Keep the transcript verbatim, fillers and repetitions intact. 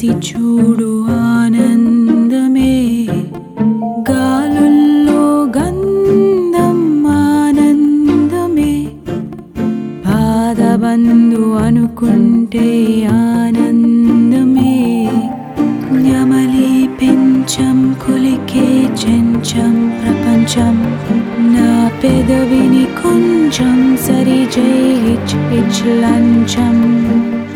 చూసి చూడు ఆనందమే గాలుల్లో గంధం ఆనందమే పాదబంధు అనుకుంటే ఆనందమే న్యమలి పెంచం కులికే చెంచం ప్రపంచం నా పెదవిని కొంచెం సరి చేయి ఇచ్ ఇచ్ లంచం